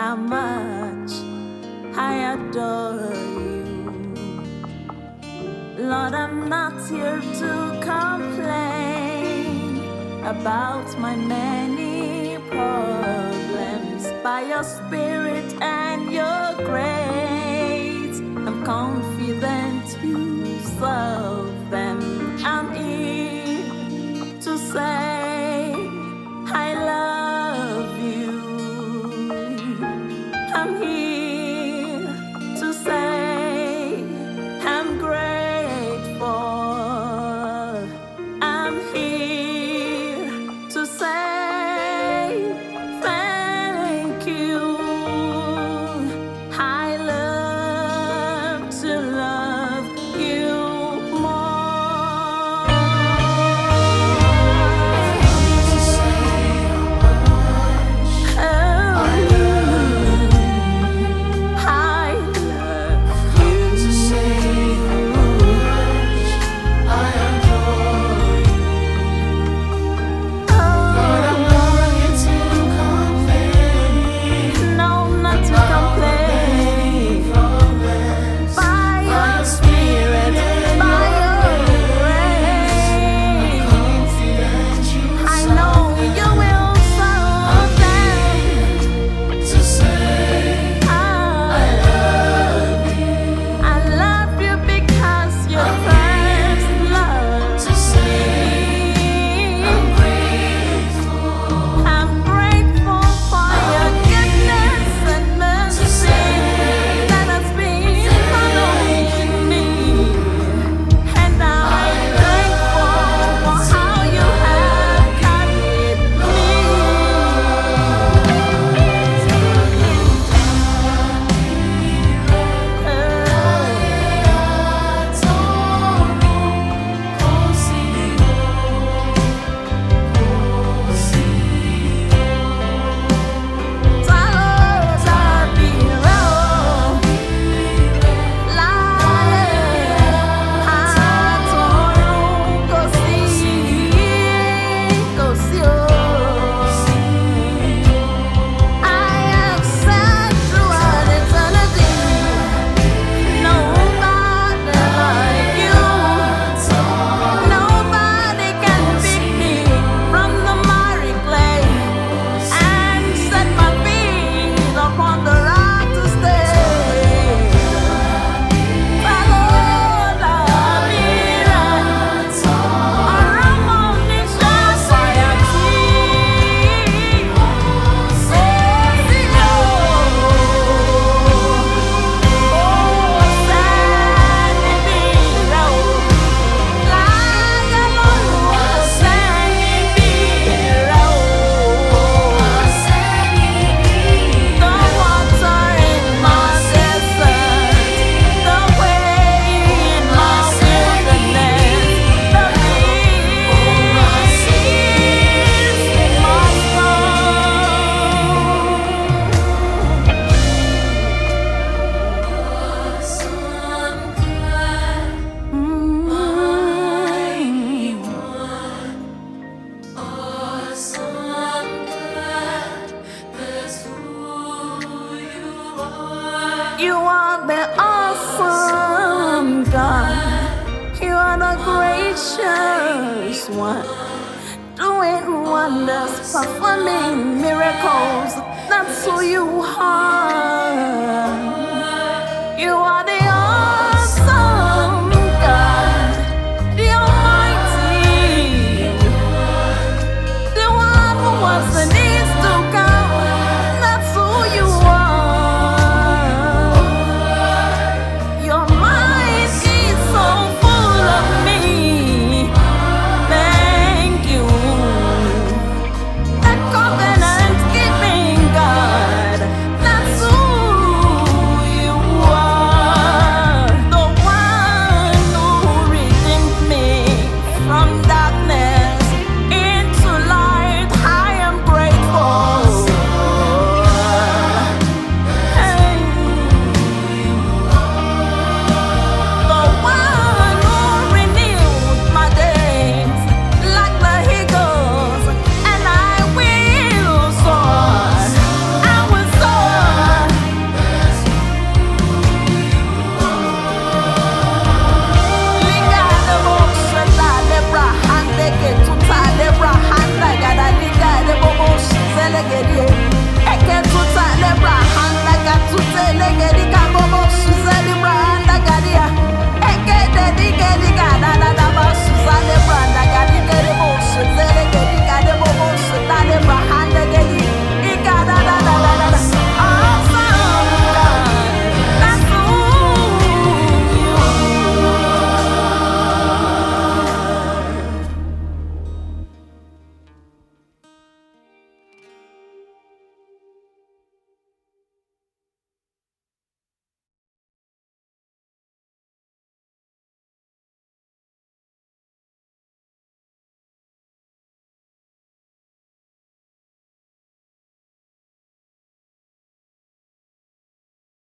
how much I adore you. Lord, I'm not here to complain about my many problems. By your spirit and your grace, I'm confident you solve them. I'm here to say I love you. I'm here to say I'm grateful. I'm here to say thank you. I love to love you more. Oh, I love no, not to complain. By your spirit, by your grace, I know you will solve them. I love you because you first loved me. I'm grateful for your goodness and mercy that has been following me. And I'm thankful for how you have carried me. Nobody can pick me from the miry clay and set my feet upon the rock to stay. Follow the mirror, around the society. You are the awesome God. You are the gracious one, doing wonders, performing miracles. That's who you are.